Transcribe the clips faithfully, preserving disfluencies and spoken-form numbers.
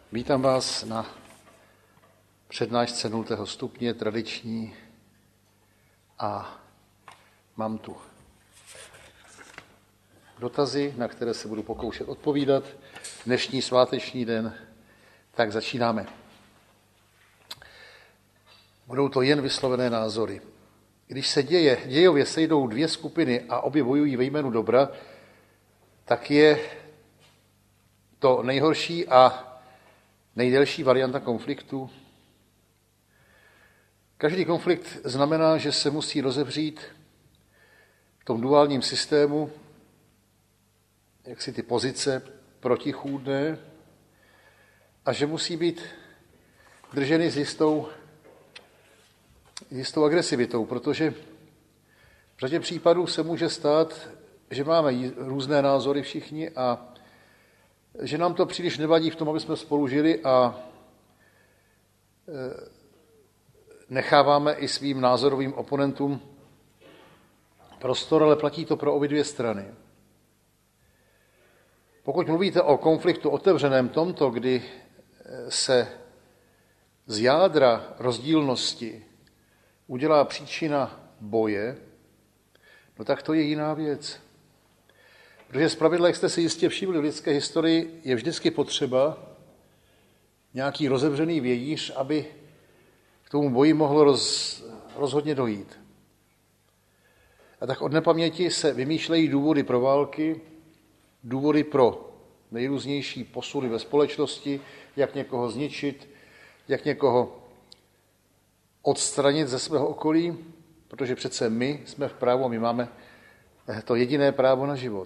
Vítám vás na přednášce nultého stupně, tradiční, a mám tu dotazy, na které se budu pokoušet odpovídat. Dnešní sváteční den, tak začínáme. Budou to jen vyslovené názory. Když se děje, dějově sejdou dvě skupiny a obě bojují ve jménu dobra, tak je to nejhorší a nejdelší varianta konfliktu. Každý konflikt znamená, že se musí rozevřít v tom duálním systému, jak si ty pozice protichůdné, a že musí být drženy s jistou, jistou agresivitou, protože v řadě případů se může stát, že máme různé názory všichni a že nám to příliš nevadí v tom, aby jsme spolu žili, a necháváme i svým názorovým oponentům prostor, ale platí to pro obě dvě strany. Pokud mluvíte o konfliktu otevřeném tomto, kdy se z jádra rozdílnosti udělá příčina boje, no tak to je jiná věc. Protože zpravidla, jak jste si jistě všimli v lidské historii, je vždycky potřeba nějaký rozevřený vějíř, aby k tomu boji mohlo roz, rozhodně dojít. A tak od nepaměti se vymýšlejí důvody pro války, důvody pro nejrůznější posuny ve společnosti, jak někoho zničit, jak někoho odstranit ze svého okolí, protože přece my jsme v právu a my máme to jediné právo na život.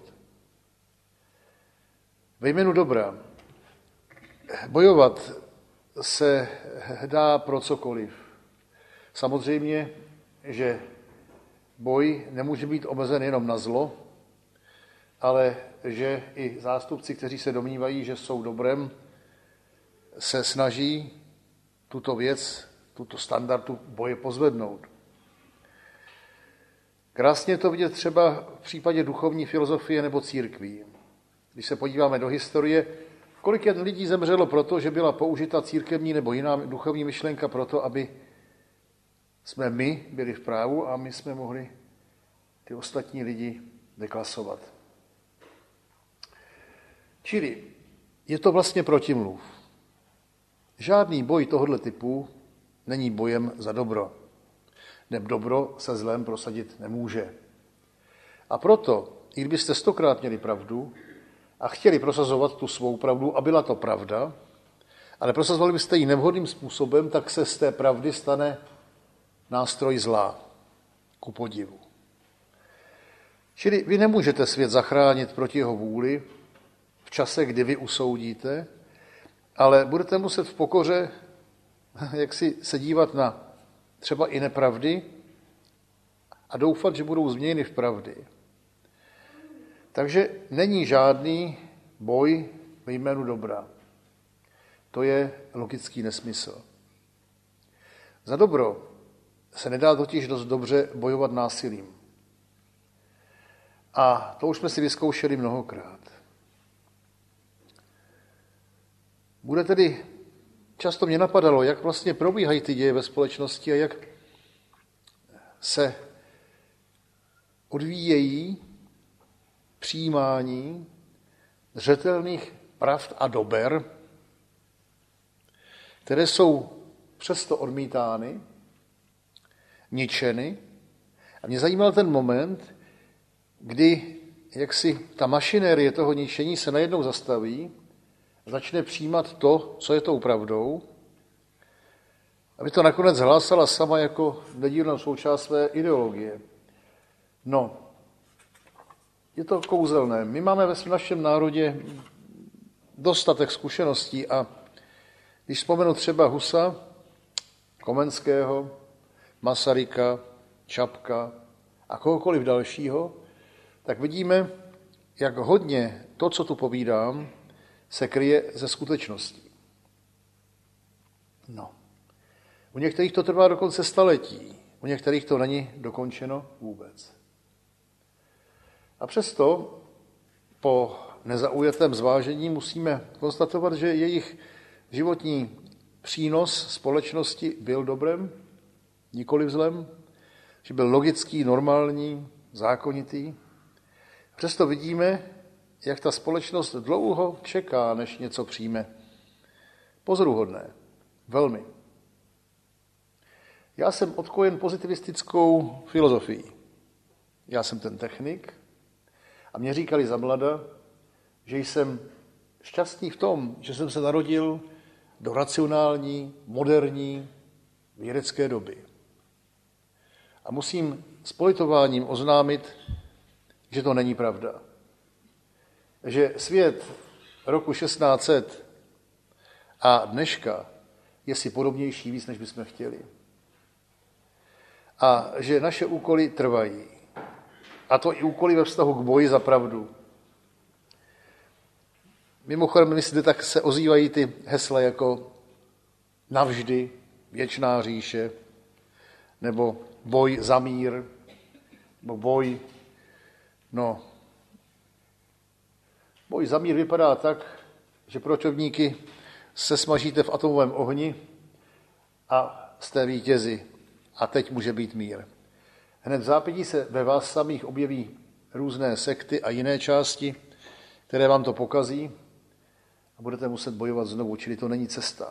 Ve jménu dobra bojovat se dá pro cokoliv. Samozřejmě, že boj nemůže být omezen jenom na zlo, ale že i zástupci, kteří se domnívají, že jsou dobrem, se snaží tuto věc, tuto standardu boje pozvednout. Krásně to vidět třeba v případě duchovní filozofie nebo církví. Když se podíváme do historie, kolik jen lidí zemřelo proto, že byla použita církevní nebo jiná duchovní myšlenka proto, aby jsme my byli v právu a my jsme mohli ty ostatní lidi deklasovat. Čili je to vlastně protimluv. Žádný boj tohoto typu není bojem za dobro. Neb dobro se zlem prosadit nemůže. A proto, i kdybyste stokrát měli pravdu a chtěli prosazovat tu svou pravdu, a byla to pravda, ale prosazovali byste ji nevhodným způsobem, tak se z té pravdy stane nástroj zla, ku podivu. Čili vy nemůžete svět zachránit proti jeho vůli v čase, kdy vy usoudíte, ale budete muset v pokoře jak si se dívat na třeba i nepravdy a doufat, že budou změněny v pravdy. Takže není žádný boj ve jménu dobra. To je logický nesmysl. Za dobro se nedá totiž dost dobře bojovat násilím. A to už jsme si vyzkoušeli mnohokrát. Bude tedy, často mě napadalo, jak vlastně probíhají ty děje ve společnosti a jak se odvíjejí přijímání zřetelných pravd a dober, které jsou přesto odmítány, ničeny. A mě zajímal ten moment, kdy jaksi ta mašinérie toho ničení se najednou zastaví, začne přijímat to, co je tou pravdou, aby to nakonec hlásala sama jako nedílnou součást své ideologie. No, je to kouzelné. My máme ve našem národě dostatek zkušeností a když vzpomenu třeba Husa, Komenského, Masaryka, Čapka a kohokoliv dalšího, tak vidíme, jak hodně to, co tu povídám, se kryje ze skutečností. No. U některých to trvá dokonce staletí, u některých to není dokončeno vůbec. A přesto po nezaujatém zvážení musíme konstatovat, že jejich životní přínos společnosti byl dobrem, nikoli zlem, že byl logický, normální, zákonitý. Přesto vidíme, jak ta společnost dlouho čeká, než něco přijme. Pozoruhodné. Velmi. Já jsem odkojen pozitivistickou filozofií. Já jsem ten technik a mě říkali za mlada, že jsem šťastný v tom, že jsem se narodil do racionální, moderní, vědecké doby. A musím s politováním oznámit, že to není pravda. Že svět roku šestnáct set a dneška je si podobnější víc, než bychom chtěli. A že naše úkoly trvají. A to i úkoly ve vztahu k boji za pravdu. Mimochodem, myslíte, tak se ozývají ty hesla jako navždy, věčná říše, nebo boj za mír, nebo boj, no, boj za mír vypadá tak, že protivníky se smažíte v atomovém ohni a jste vítězi. A teď může být mír. Hned v zápětí se ve vás samých objeví různé sekty a jiné části, které vám to pokazí a budete muset bojovat znovu, čili to není cesta.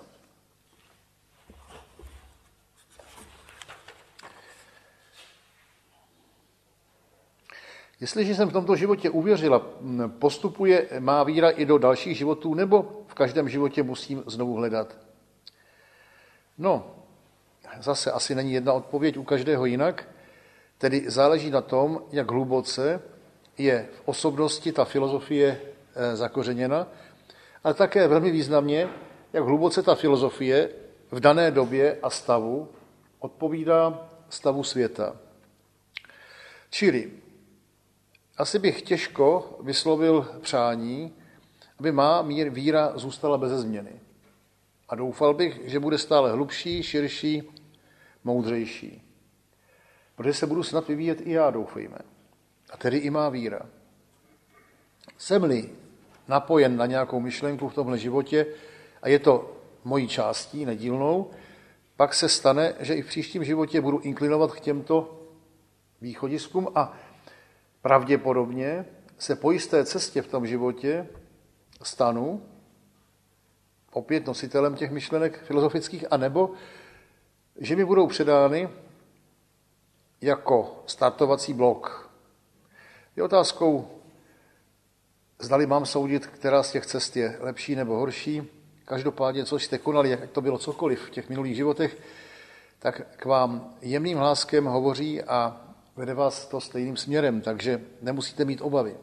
Jestliže jsem v tomto životě uvěřila, postupuje má víra i do dalších životů, nebo v každém životě musím znovu hledat? No, zase asi není jedna odpověď u každého jinak, tedy záleží na tom, jak hluboce je v osobnosti ta filozofie zakořeněna, ale také velmi významně, jak hluboce ta filozofie v dané době a stavu odpovídá stavu světa. Čili asi bych těžko vyslovil přání, aby má mír víra zůstala beze změny. A doufal bych, že bude stále hlubší, širší, moudřejší. Protože se budu snad vyvíjet i já, doufejme. A tedy i má víra. Jsem-li napojen na nějakou myšlenku v tomhle životě a je to mojí částí, nedílnou, pak se stane, že i v příštím životě budu inklinovat k těmto východiskům a pravděpodobně se po jisté cestě v tom životě stanu opět nositelem těch myšlenek filozofických, anebo že mi budou předány jako startovací blok. Je otázkou, zdali mám soudit, která z těch cest je lepší nebo horší. Každopádně, co jste konali, jak to bylo cokoliv v těch minulých životech, tak k vám jemným hláskem hovoří a vede vás to stejným směrem, takže nemusíte mít obavy.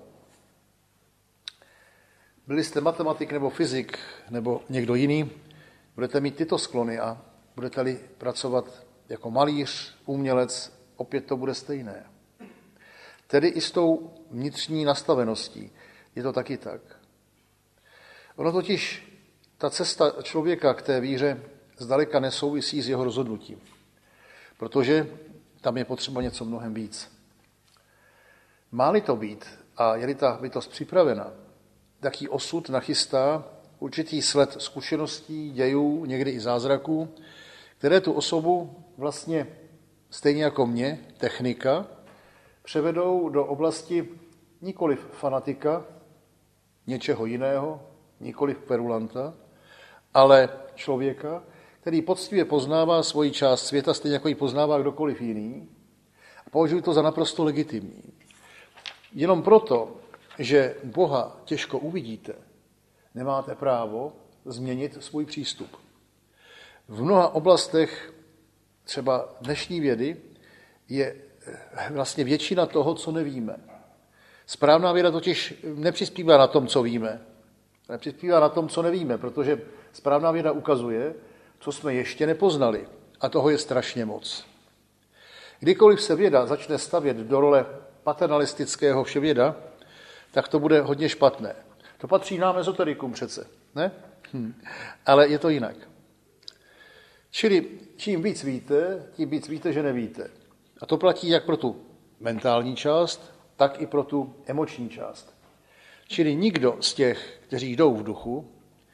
Byli jste matematik nebo fyzik nebo někdo jiný, budete mít tyto sklony a budete-li pracovat jako malíř, umělec, opět to bude stejné. Tedy i s tou vnitřní nastaveností je to taky tak. Ono totiž, ta cesta člověka k té víře zdaleka nesouvisí s jeho rozhodnutím, protože tam je potřeba něco mnohem víc. Má-li to být a je-li ta bytost připravena, taký osud nachystá určitý sled zkušeností, dějů, někdy i zázraků, které tu osobu vlastně stejně jako mě, technika, převedou do oblasti nikoliv fanatika, něčeho jiného, nikoliv kverulanta, ale člověka, který poctivě poznává svoji část světa, stejně jako ji poznává kdokoliv jiný, a považuji to za naprosto legitimní. Jenom proto, že Boha těžko uvidíte, nemáte právo změnit svůj přístup. V mnoha oblastech třeba dnešní vědy je vlastně většina toho, co nevíme. Správná věda totiž nepřispívá na tom, co víme. Nepřispívá na tom, co nevíme, protože správná věda ukazuje, co jsme ještě nepoznali. A toho je strašně moc. Kdykoliv se věda začne stavět do role paternalistického vševěda, tak to bude hodně špatné. To patří nám ezoterikům přece, ne? Hm. Ale je to jinak. Čili čím víc víte, tím víc víte, že nevíte. A to platí jak pro tu mentální část, tak i pro tu emoční část. Čili nikdo z těch, kteří jdou v duchu,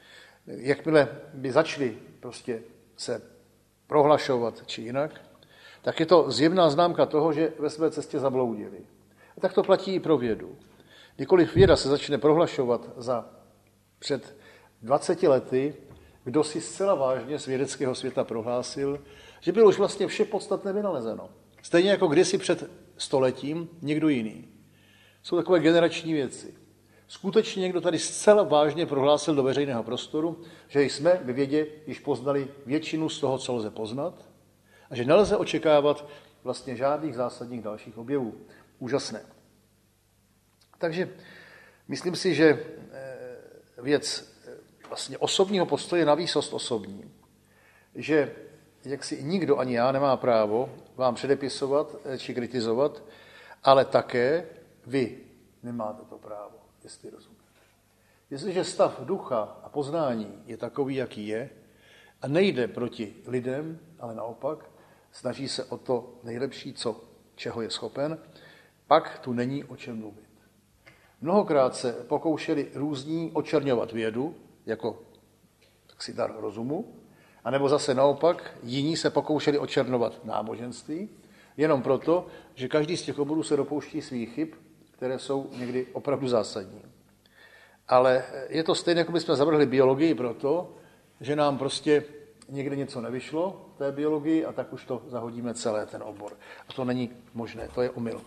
jakmile by začali prostě se prohlašovat či jinak, tak je to zjevná známka toho, že ve své cestě zabloudili. A tak to platí i pro vědu. Kdykoliv věda se začne prohlašovat za před dvaceti lety, kdo si zcela vážně z vědeckého světa prohlásil, že bylo už vlastně vše podstatné vynalezeno. Stejně jako kdysi před stoletím někdo jiný. Jsou takové generační věci. Skutečně někdo tady zcela vážně prohlásil do veřejného prostoru, že jsme ve vědě již poznali většinu z toho, co lze poznat, a že nelze očekávat vlastně žádných zásadních dalších objevů. Úžasné. Takže myslím si, že věc vlastně osobního postoje na výsost osobní, že jak si nikdo, ani já, nemá právo vám předepisovat či kritizovat, ale také vy nemáte to právo, jestli rozumíte. Jestliže stav ducha a poznání je takový, jaký je, a nejde proti lidem, ale naopak, snaží se o to nejlepší, co, čeho je schopen, pak tu není o čem mluvit. Mnohokrát se pokoušeli různí očerňovat vědu, jako taksi dar rozumu, anebo zase naopak, jiní se pokoušeli očernovat náboženství, jenom proto, že každý z těch oborů se dopouští svých chyb, které jsou někdy opravdu zásadní. Ale je to stejné, jako bychom zavrhli biologii proto, že nám prostě někde něco nevyšlo v té biologii a tak už to zahodíme celé ten obor. A to není možné, to je omyl.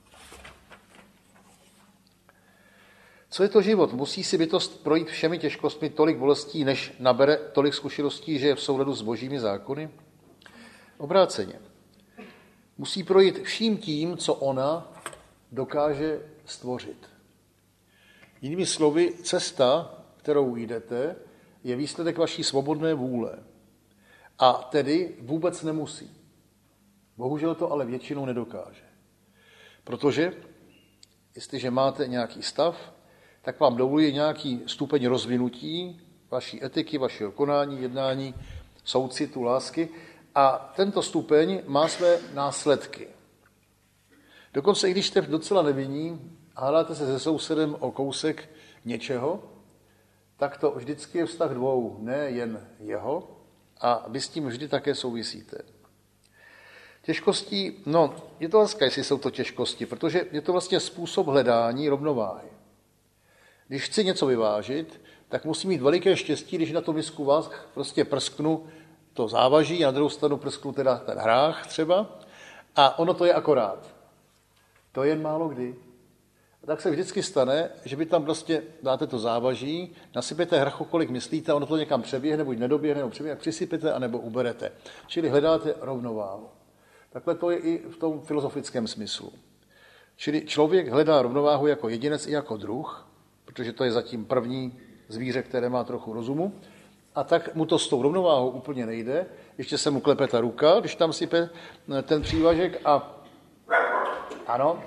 Co je to život? Musí si bytost projít všemi těžkostmi tolik bolestí, než nabere tolik zkušeností, že je v souladu s božími zákony? Obráceně. Musí projít vším tím, co ona dokáže stvořit. Jinými slovy, cesta, kterou jdete, je výsledek vaší svobodné vůle. A tedy vůbec nemusí. Bohužel to ale většinou nedokáže. Protože, jestliže máte nějaký stav, tak vám dovolí nějaký stupeň rozvinutí vaší etiky, vašeho konání, jednání, soucitu, lásky a tento stupeň má své následky. Dokonce i když jste docela nevinní a hádáte se se sousedem o kousek něčeho, tak to vždycky je vztah dvou, ne jen jeho, a vy s tím vždy také souvisíte. Těžkostí, no, je to láska, jestli jsou to těžkosti, protože je to vlastně způsob hledání rovnováhy. Když chci něco vyvážit, tak musím mít veliké štěstí, když na to misku vás prostě prsknu to závaží, a na druhou stranu prsknu teda ten hrách třeba, a ono to je akorát. To je jen málo kdy. A tak se vždycky stane, že vy tam prostě dáte to závaží, nasypete hrachu, kolik myslíte, a ono to někam přeběhne, buď nedoběhne, nebo přeběhne, přisypete, anebo uberete. Čili hledáte rovnováhu. Takhle to je i v tom filozofickém smyslu. Čili člověk hledá rovnováhu jako jedinec i jako druh, protože to je zatím první zvíře, které má trochu rozumu, a tak mu to s tou rovnováhou úplně nejde. Ještě se mu klepe ta ruka, když tam sype ten přívažek a ano,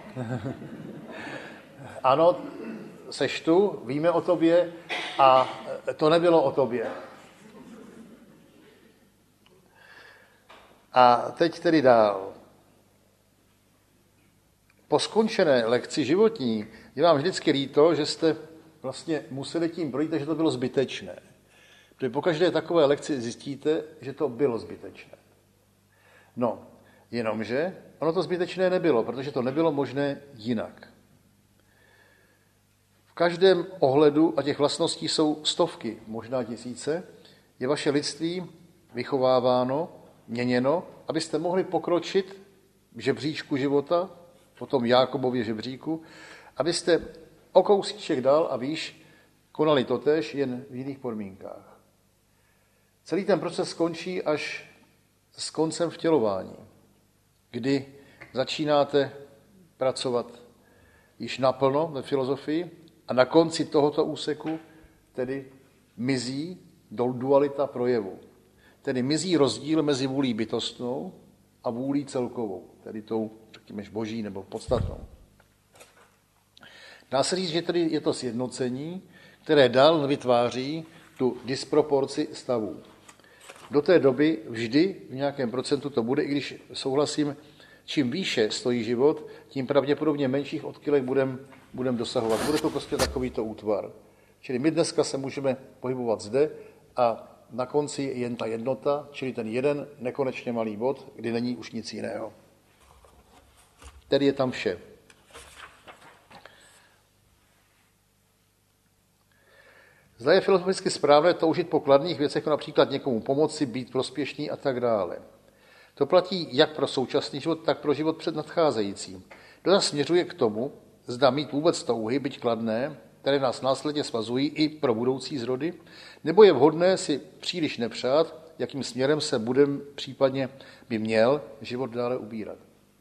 ano, seš tu, víme o tobě a to nebylo o tobě. A teď tedy dál. Po skončené lekci životní je vám vždycky líto, že jste vlastně museli tím projít, že to bylo zbytečné. Protože po každé takové lekci zjistíte, že to bylo zbytečné. No, jenomže ono to zbytečné nebylo, protože to nebylo možné jinak. V každém ohledu, a těch vlastností jsou stovky, možná tisíce, je vaše lidství vychováváno, měněno, abyste mohli pokročit v žebříčku života, po tom Jákobově žebříku, abyste o kousíček dál a výš konali totéž, jen v jiných podmínkách. Celý ten proces skončí až s koncem vtělování, kdy začínáte pracovat již naplno ve filozofii a na konci tohoto úseku tedy mizí dualita projevu. Tedy mizí rozdíl mezi vůlí bytostnou a vůlí celkovou, tedy tou, řekněme, boží nebo podstatnou. Dá se říct, že tedy je to sjednocení, které dál vytváří tu disproporci stavů. Do té doby vždy v nějakém procentu to bude, i když souhlasím, čím výše stojí život, tím pravděpodobně menších odchylek budeme budem dosahovat. Bude to prostě takovýto útvar. Čili my dneska se můžeme pohybovat zde, a na konci je jen ta jednota, čili ten jeden nekonečně malý bod, kdy není už nic jiného. Tedy je tam vše. Zda je filozoficky správné toužit po kladných věcech, jako například někomu pomoci, být prospěšný a tak dále. To platí jak pro současný život, tak pro život před nadcházejícím. Dotaz směřuje k tomu, zda mít vůbec touhy, byť kladné, které nás následně svazují i pro budoucí zrody, nebo je vhodné si příliš nepřát, jakým směrem se budem případně by měl život dále ubírat.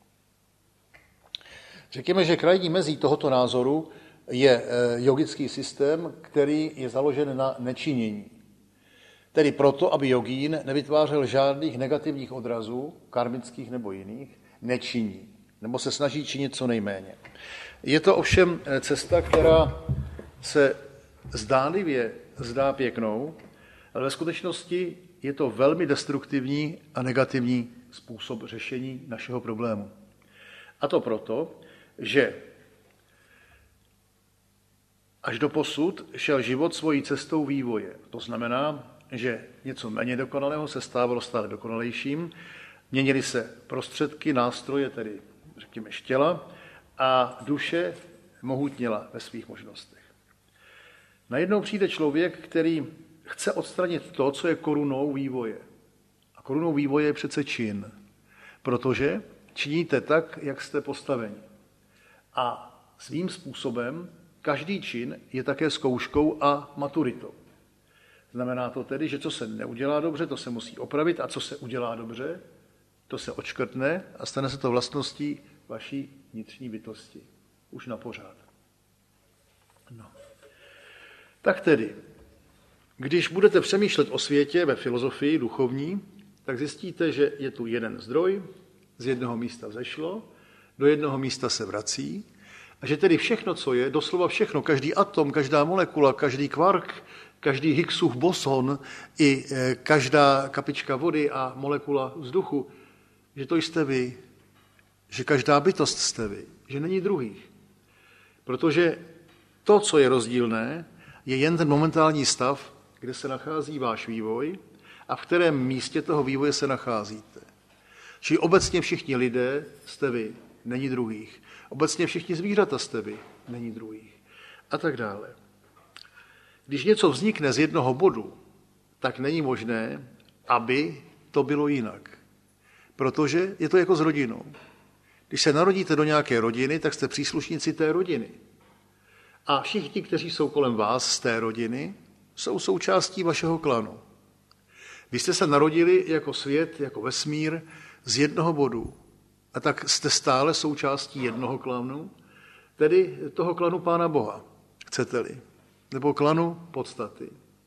Řekněme, že krajní mezí tohoto názoru je jogický systém, který je založen na nečinění. Tedy proto, aby jogín nevytvářel žádných negativních odrazů, karmických nebo jiných, nečiní, nebo se snaží činit co nejméně. Je to ovšem cesta, která se zdánlivě zdá pěknou, ale ve skutečnosti je to velmi destruktivní a negativní způsob řešení našeho problému. A to proto, že až doposud šel život svojí cestou vývoje. To znamená, že něco méně dokonalého se stávalo stále dokonalejším, měnily se prostředky, nástroje, tedy řekněme štěla, a duše mohutněla ve svých možnostech. Najednou přijde člověk, který chce odstranit to, co je korunou vývoje. A korunou vývoje je přece čin, protože činíte tak, jak jste postaveni. A svým způsobem každý čin je také zkouškou a maturitou. Znamená to tedy, že co se neudělá dobře, to se musí opravit, a co se udělá dobře, to se odškrtne a stane se to vlastností vaší vnitřní bytosti. Už na pořád. No. Tak tedy, když budete přemýšlet o světě ve filozofii duchovní, tak zjistíte, že je tu jeden zdroj, z jednoho místa vzešlo, do jednoho místa se vrací, a že tedy všechno, co je, doslova všechno, každý atom, každá molekula, každý kvark, každý Higgsův boson i každá kapička vody a molekula vzduchu, že to jste vy, že každá bytost jste vy, že není druhých. Protože to, co je rozdílné, je jen ten momentální stav, kde se nachází váš vývoj a v kterém místě toho vývoje se nacházíte. Čili obecně všichni lidé jste vy, není druhých. Obecně všichni zvířata jste vy, není druhých. A tak dále. Když něco vznikne z jednoho bodu, tak není možné, aby to bylo jinak. Protože je to jako s rodinou. Když se narodíte do nějaké rodiny, tak jste příslušníci té rodiny. A všichni, kteří jsou kolem vás z té rodiny, jsou součástí vašeho klanu. Vy jste se narodili jako svět, jako vesmír z jednoho bodu. A tak jste stále součástí jednoho klanu, tedy toho klanu Pána Boha, chcete-li, nebo klanu podstaty.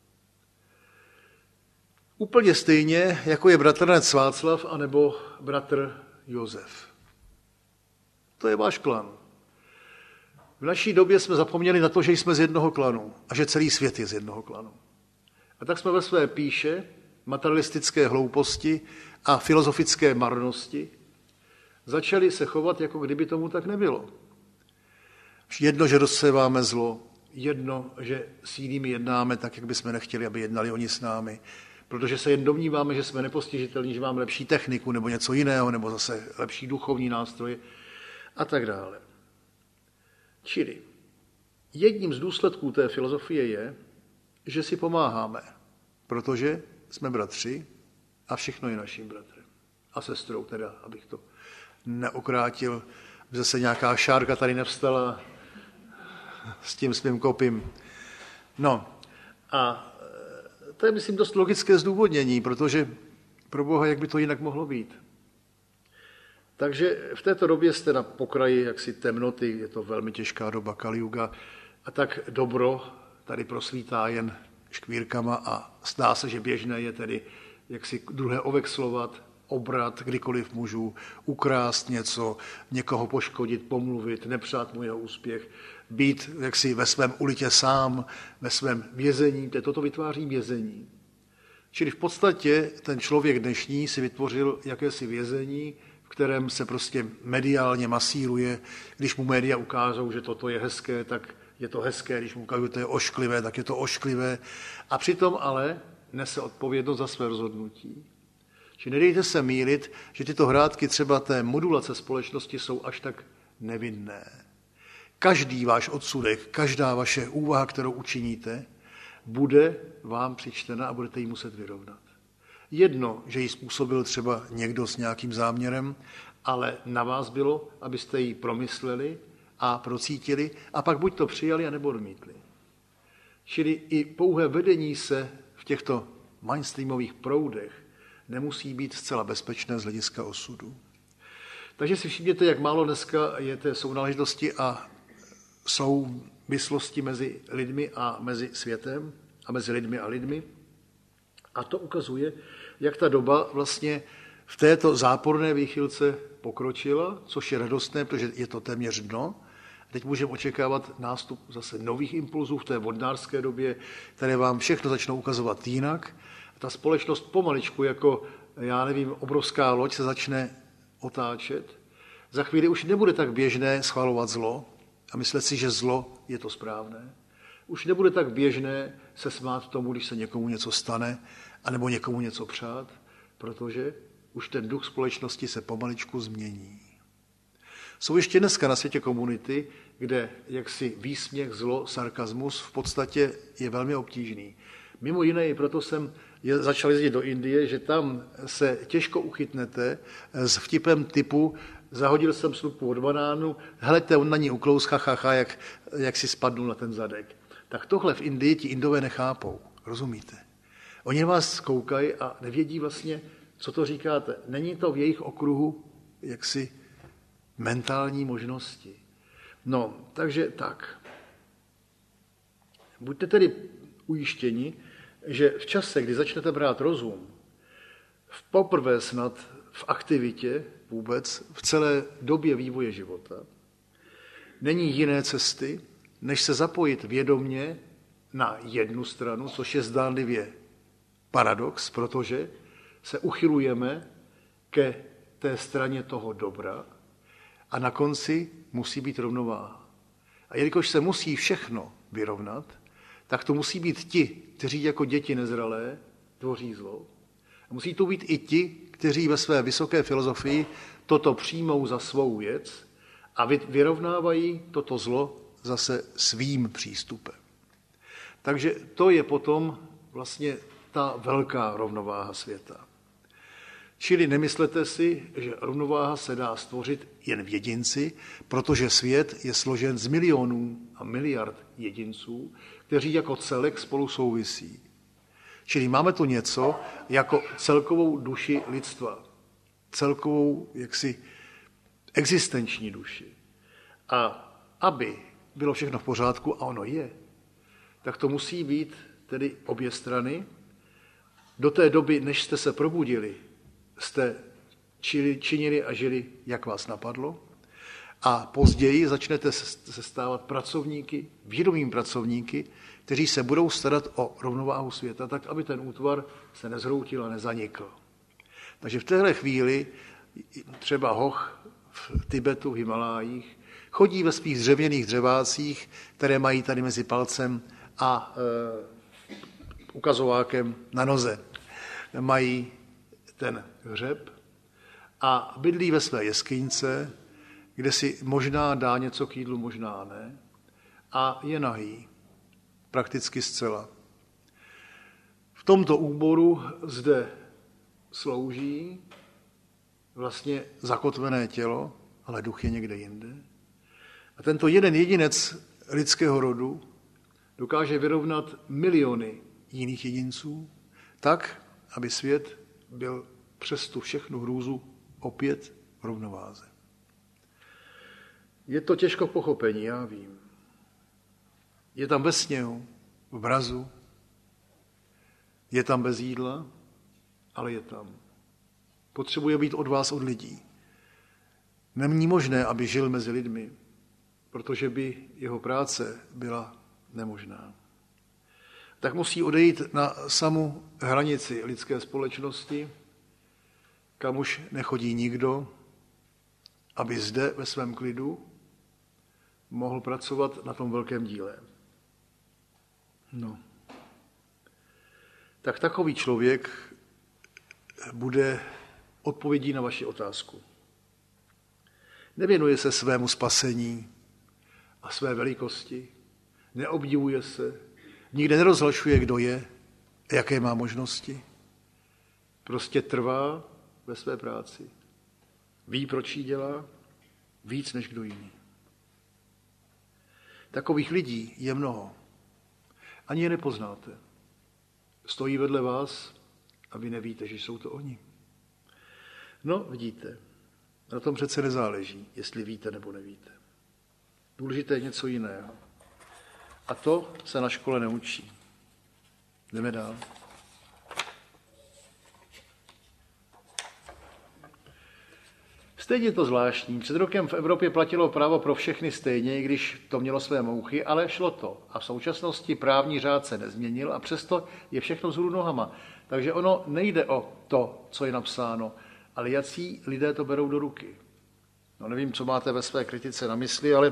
Úplně stejně, jako je bratranec Václav anebo bratr Josef. To je váš klan. V naší době jsme zapomněli na to, že jsme z jednoho klanu a že celý svět je z jednoho klanu. A tak jsme ve své píše, materialistické hlouposti a filozofické marnosti začali se chovat, jako kdyby tomu tak nebylo. Jedno, že rozséváme zlo, jedno, že s jinými jednáme tak, jak bychom nechtěli, aby jednali oni s námi, protože se jen domníváme, že jsme nepostižitelní, že máme lepší techniku nebo něco jiného, nebo zase lepší duchovní nástroje a tak dále. Čili jedním z důsledků té filozofie je, že si pomáháme, protože jsme bratři a všechno je naším bratrem. A sestrou teda, abych to neokrátil, aby zase nějaká šárka tady nevstala s tím svým kopím. No a to je, myslím, dost logické zdůvodnění, protože pro Boha, jak by to jinak mohlo být. Takže v této době jste na pokraji jaksi temnoty, je to velmi těžká doba Kali Yuga, a tak dobro tady prosvítá jen škvírkama a zdá se, že běžné je tedy jaksi druhé ovexlovat, obrat, kdykoliv můžu, ukrást něco, někoho poškodit, pomluvit, nepřát mu jeho úspěch, být jaksi ve svém ulitě sám, ve svém vězení, toto vytváří vězení. Čili v podstatě ten člověk dnešní si vytvořil jakési vězení, v kterém se prostě mediálně masíruje. Když mu média ukážou, že toto je hezké, tak je to hezké, když mu ukážou, že to je ošklivé, tak je to ošklivé. A přitom ale nese odpovědnost za své rozhodnutí. Či nedejte se mýlit, že tyto hrátky třeba té modulace společnosti jsou až tak nevinné. Každý váš odsudek, každá vaše úvaha, kterou učiníte, bude vám přičtena a budete ji muset vyrovnat. Jedno, že ji způsobil třeba někdo s nějakým záměrem, ale na vás bylo, abyste ji promysleli a procítili a pak buď to přijali, anebo odmítli. Čili i pouhé vedení se v těchto mainstreamových proudech nemusí být zcela bezpečné z hlediska osudu. Takže si všimněte, jak málo dneska je té sounáležitosti a souvislosti mezi lidmi a mezi světem a mezi lidmi a lidmi. A to ukazuje, jak ta doba vlastně v této záporné výchylce pokročila, což je radostné, protože je to téměř dno. Teď můžeme očekávat nástup zase nových impulzů v té vodnářské době, které vám všechno začnou ukazovat jinak. Ta společnost pomaličku jako, já nevím, obrovská loď se začne otáčet. Za chvíli už nebude tak běžné schvalovat zlo a myslet si, že zlo je to správné. Už nebude tak běžné se smát tomu, když se někomu něco stane, anebo někomu něco přát, protože už ten duch společnosti se pomaličku změní. Jsou ještě dneska na světě komunity, kde jaksi výsměch, zlo, sarkazmus v podstatě je velmi obtížný. Mimo jiné, proto jsem je, začal jezdit do Indie, že tam se těžko uchytnete s vtipem typu zahodil jsem slupku od banánu, hleďte, on na ní uklous, ha, ha, ha, jak, jak si spadnul na ten zadek. Tak tohle v Indii ti Indové nechápou, rozumíte? Oni vás koukají a nevědí vlastně, co to říkáte. Není to v jejich okruhu jaksi mentální možnosti. No, takže tak. Buďte tedy ujištěni, že v čase, kdy začnete brát rozum, v poprvé snad v aktivitě vůbec, v celé době vývoje života, není jiné cesty, než se zapojit vědomně na jednu stranu, což je zdánlivě paradox, protože se uchylujeme ke té straně toho dobra a na konci musí být rovnováha. A jelikož se musí všechno vyrovnat, tak to musí být ti, kteří jako děti nezralé tvoří zlo. A musí to být i ti, kteří ve své vysoké filozofii toto přijmou za svou věc a vyrovnávají toto zlo zase svým přístupem. Takže to je potom vlastně ta velká rovnováha světa. Čili nemyslete si, že rovnováha se dá stvořit jen v jedinci, protože svět je složen z milionů a miliard jedinců, kteří jako celek spolu souvisí. Čili máme tu něco jako celkovou duši lidstva, celkovou jaksi existenční duši. A aby bylo všechno v pořádku, a ono je, tak to musí být tedy obě strany. Do té doby, než jste se probudili, jste činili a žili, jak vás napadlo. A později začnete se stávat pracovníky, vědomými pracovníky, kteří se budou starat o rovnováhu světa, tak aby ten útvar se nezhroutil a nezanikl. Takže v téhle chvíli třeba hoch v Tibetu, v Himalájích, chodí ve svých dřevěných dřevácích, které mají tady mezi palcem a e, ukazovákem na noze. Mají ten hřeb a bydlí ve své jeskyňce, kde si možná dá něco k jídlu, možná ne, a je nahý, prakticky zcela. V tomto úboru zde slouží vlastně zakotvené tělo, ale duch je někde jinde. A tento jeden jedinec lidského rodu dokáže vyrovnat miliony jiných jedinců tak, aby svět byl přes tu všechnu hrůzu opět v rovnováze. Je to těžko pochopení, já vím. Je tam ve sněhu, v mrazu, je tam bez jídla, ale je tam. Potřebuje být od vás, od lidí. Není možné, aby žil mezi lidmi, protože by jeho práce byla nemožná. Tak musí odejít na samu hranici lidské společnosti, kam už nechodí nikdo, aby zde ve svém klidu mohl pracovat na tom velkém díle. No. tak takový člověk bude odpovědí na vaši otázku. Nevěnuje se svému spasení a své velikosti, neobdivuje se, nikde nerozhlašuje, kdo je a jaké má možnosti. Prostě trvá ve své práci. Ví, proč ji dělá, víc než kdo jiný. Takových lidí je mnoho. Ani je nepoznáte. Stojí vedle vás a vy nevíte, že jsou to oni. No, vidíte, na tom přece nezáleží, jestli víte nebo nevíte. Důležité je něco jiného. A to se na škole neučí. Jdeme dál. Stejně to zvláštní. Před rokem v Evropě platilo právo pro všechny stejně, i když to mělo své mouchy, ale šlo to. A v současnosti právní řád se nezměnil a přesto je všechno vzhůru nohama. Takže ono nejde o to, co je napsáno, ale jací lidé to berou do ruky. No nevím, co máte ve své kritice na mysli, ale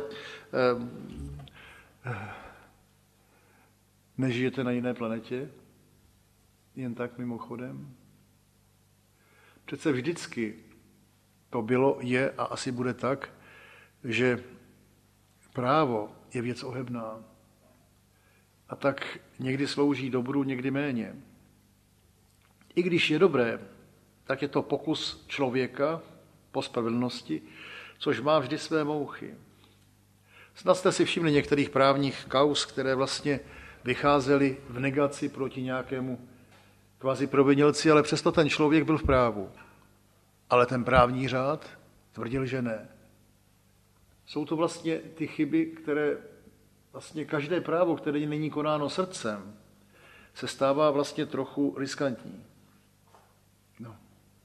eh, nežijete na jiné planetě? Jen tak mimochodem? Přece vždycky to bylo, je a asi bude tak, že právo je věc ohebná. A tak někdy slouží dobru, někdy méně. I když je dobré, tak je to pokus člověka po spravedlnosti, což má vždy své mouchy. Snad jste si všimli některých právních kauz, které vlastně vycházely v negaci proti nějakému kvazi provinělci, ale přesto ten člověk byl v právu. Ale ten právní řád tvrdil, že ne. Jsou to vlastně ty chyby, které vlastně každé právo, které není konáno srdcem, se stává vlastně trochu riskantní. No.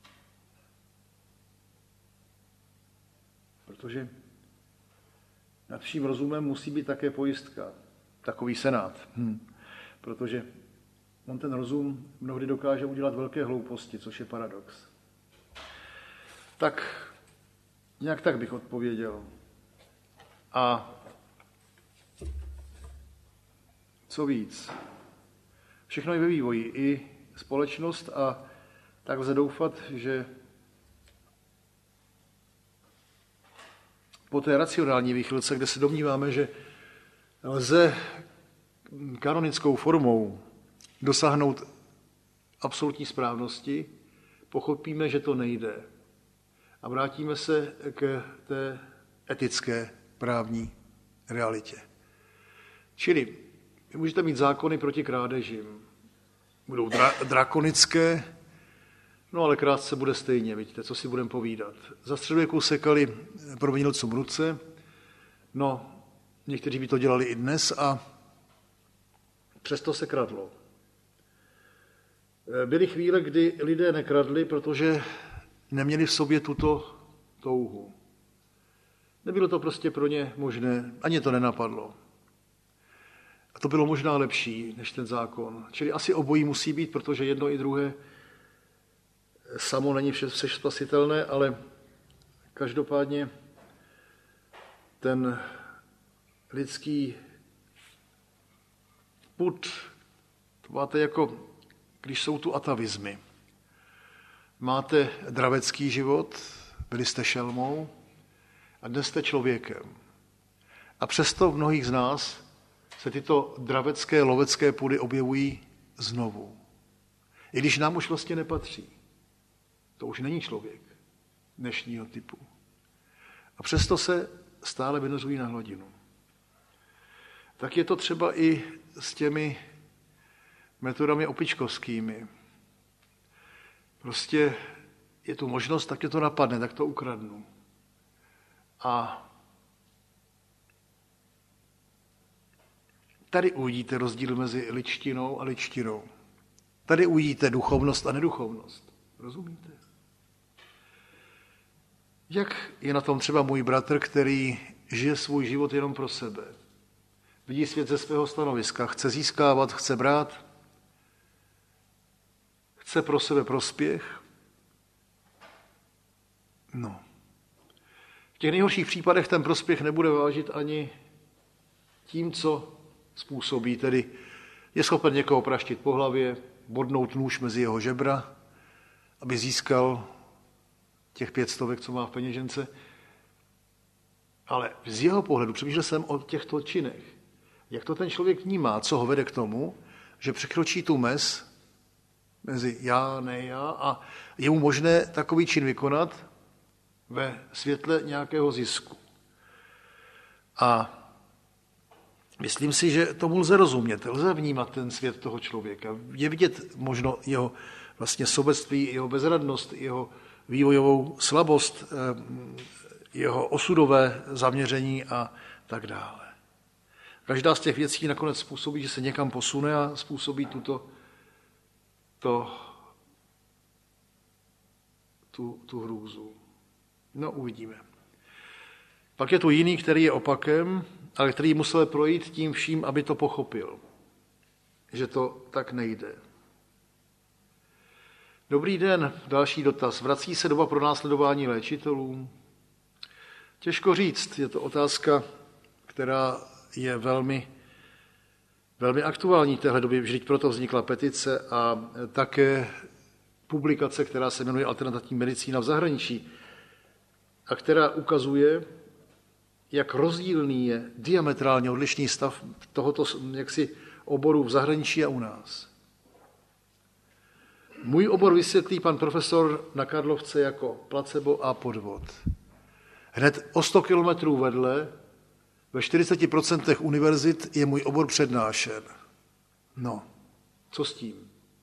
Protože nad vším rozumem musí být také pojistka, takový senát. Hm. Protože on ten rozum mnohdy dokáže udělat velké hlouposti, což je paradox. Tak nějak tak bych odpověděl. A co víc? Všechno je ve vývoji, i společnost, a tak lze doufat, že po té racionální výchylce, kde se domníváme, že lze kanonickou formou dosáhnout absolutní správnosti, pochopíme, že to nejde. A vrátíme se k té etické právní realitě. Čili vy můžete mít zákony proti krádežím. Budou dra- drakonické, no ale krátce bude stejně, vidíte, co si budeme povídat. Za středověku sekali provinilcům ruce, no někteří by to dělali i dnes a přesto se kradlo. Byly chvíle, kdy lidé nekradli, protože neměli v sobě tuto touhu. Nebylo to prostě pro ně možné, ani to nenapadlo. A to bylo možná lepší než ten zákon. Čili asi obojí musí být, protože jedno i druhé samo není vše spasitelné, ale každopádně ten lidský pud, to máte jako, když jsou tu atavizmy. Máte dravecký život, byli jste šelmou a dnes jste člověkem. A přesto v mnohých z nás se tyto dravecké, lovecké pudy objevují znovu. I když nám už vlastně nepatří. To už není člověk dnešního typu. A přesto se stále vynořují na hladinu. Tak je to třeba i s těmi metodami opičkovskými. Prostě je tu možnost, tak tě to napadne, tak to ukradnu. A tady uvidíte rozdíl mezi ličtinou a ličtinou. Tady uvidíte duchovnost a neduchovnost. Rozumíte? Jak je na tom třeba můj bratr, který žije svůj život jenom pro sebe? Vidí svět ze svého stanoviska, chce získávat, chce brát, chce pro sebe prospěch. No. V těch nejhorších případech ten prospěch nebude vážit ani tím, co způsobí, tedy je schopen někoho praštit po hlavě, bodnout nůž mezi jeho žebra, aby získal těch pět stovek, co má v peněžence. Ale z jeho pohledu přemýšlel jsem o těchto činech. Jak to ten člověk vnímá, co ho vede k tomu, že překročí tu mez mezi já, ne já a je mu možné takový čin vykonat ve světle nějakého zisku. A myslím si, že tomu lze rozumět, lze vnímat ten svět toho člověka. Je vidět možno jeho vlastně sobectví, jeho bezradnost, jeho vývojovou slabost, jeho osudové zaměření a tak dále. Každá z těch věcí nakonec způsobí, že se někam posune a způsobí tuto, to, tu, tu hrůzu. No, uvidíme. Pak je tu jiný, který je opakem, ale který musel projít tím vším, aby to pochopil, že to tak nejde. Dobrý den, další dotaz. Vrací se doba pronásledování léčitelů? Těžko říct, je to otázka, která je velmi, velmi aktuální v téhle době, vždyť proto vznikla petice a také publikace, která se jmenuje Alternativní medicína v zahraničí a která ukazuje, jak rozdílný je diametrálně odlišný stav tohoto jaksi oboru v zahraničí a u nás. Můj obor vysvětlí pan profesor na Karlovce jako placebo a podvod. Hned o sto kilometrů vedle, ve čtyřiceti procentech univerzit je můj obor přednášen. No, co s tím?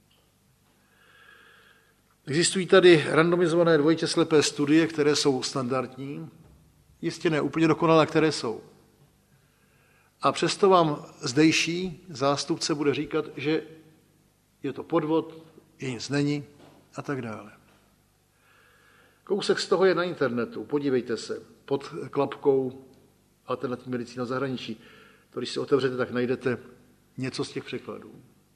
Existují tady randomizované dvojitě slepé studie, které jsou standardní, jistě ne úplně dokonalé, které jsou. A přesto vám zdejší zástupce bude říkat, že je to podvod, že nic není a tak dále. Kousek z toho je na internetu, podívejte se, pod klapkou Alternativní medicína v zahraničí. To, když si otevřete, tak najdete něco z těch překladů.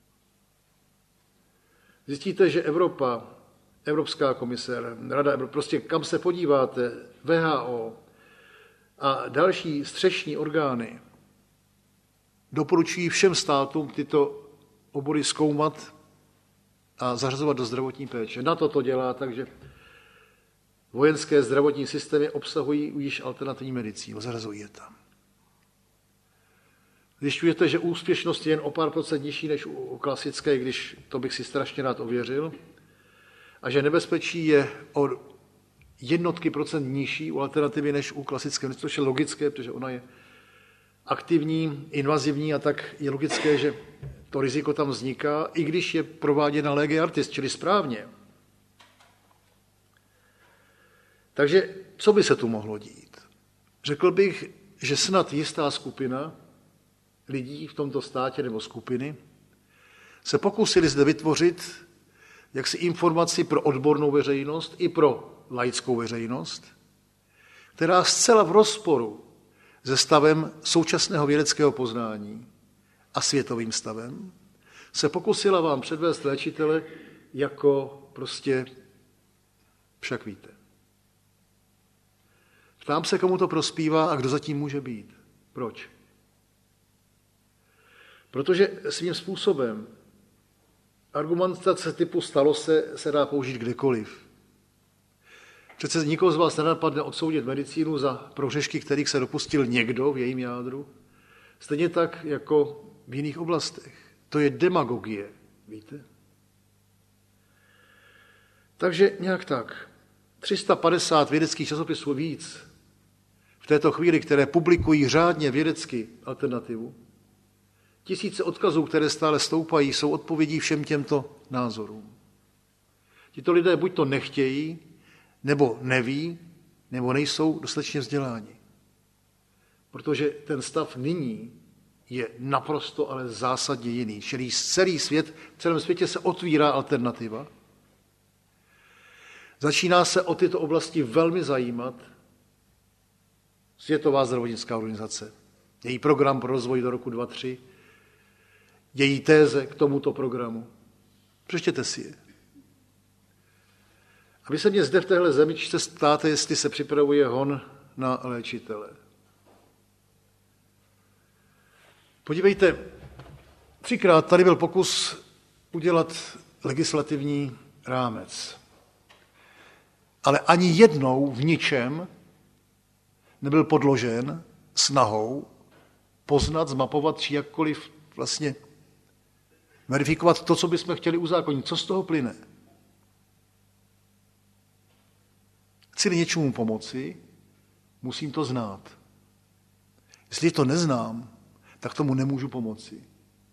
Zjistíte, že Evropa, Evropská komise, Rada Evropy, prostě kam se podíváte, W H O a další střešní orgány doporučují všem státům tyto obory zkoumat a zařazovat do zdravotní péče. Na to to dělá, takže vojenské zdravotní systémy obsahují již alternativní medicínu, zařazují je tam. Zjišťujete, že úspěšnost je jen o pár procent nižší než u klasické, když to bych si strašně rád ověřil, a že nebezpečí je o jednotky procent nižší u alternativy než u klasické, což je logické, protože ona je aktivní, invazivní a tak je logické, že to riziko tam vzniká, i když je prováděna lege artis, čili správně. Takže co by se tu mohlo dít? Řekl bych, že snad jistá skupina lidí v tomto státě nebo skupiny se pokusili zde vytvořit jaksi informaci pro odbornou veřejnost i pro laickou veřejnost, která zcela v rozporu se stavem současného vědeckého poznání a světovým stavem se pokusila vám předvést léčitele jako prostě však víte. Ptám se, komu to prospívá a kdo zatím může být. Proč? Protože svým způsobem argumentace typu stalo se, se dá použít kdekoliv. Přece nikoho z vás nenapadne odsoudit medicínu za prohřešky, kterých se dopustil někdo v jejím jádru. Stejně tak jako v jiných oblastech. To je demagogie, víte? Takže nějak tak. tři sta padesát vědeckých časopisů víc v této chvíli, které publikují řádně vědecky alternativu. Tisíce odkazů, které stále stoupají, jsou odpovědí všem těmto názorům. Tito lidé buď to nechtějí, nebo neví, nebo nejsou dostatečně vzděláni. Protože ten stav nyní je naprosto, ale zásadně jiný. Čili celý svět, v celém světě se otvírá alternativa. Začíná se o tyto oblasti velmi zajímat Světová zdravotnická organizace. Její program pro rozvoj do roku dva tisíce tři, její téze k tomuto programu. Přečtěte si je. A vy se mě zde v téhle zemi se ptáte, jestli se připravuje hon na léčitele. Podívejte, třikrát tady byl pokus udělat legislativní rámec. Ale ani jednou v ničem nebyl podložen snahou poznat, zmapovat, či jakkoliv vlastně verifikovat to, co bychom chtěli uzákonit. Co z toho plyne? Chci-li něčemu pomoci, musím to znát. Jestli to neznám, tak tomu nemůžu pomoci.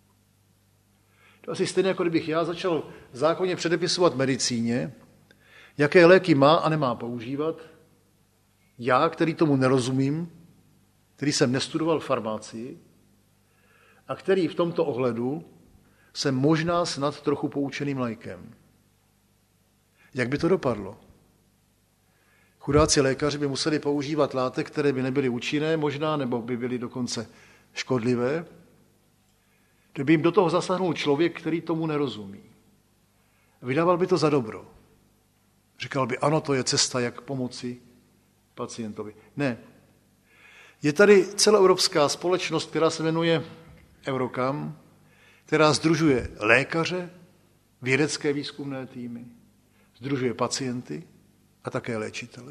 To asi stejně, jako kdybych já začal zákonně předepisovat medicíně, jaké léky má a nemá používat, já, který tomu nerozumím, který jsem nestudoval farmacii a který v tomto ohledu jsem možná snad trochu poučeným laikem. Jak by to dopadlo? Chudáci lékaři by museli používat látek, které by nebyly účinné možná, nebo by byly dokonce škodlivé, kdyby jim do toho zasáhnul člověk, který tomu nerozumí. Vydával by to za dobro. Říkal by, ano, to je cesta, jak pomoci pacientovi. Ne. Je tady celoevropská společnost, která se jmenuje Eurocam, která sdružuje lékaře, vědecké výzkumné týmy, sdružuje pacienty a také léčitele.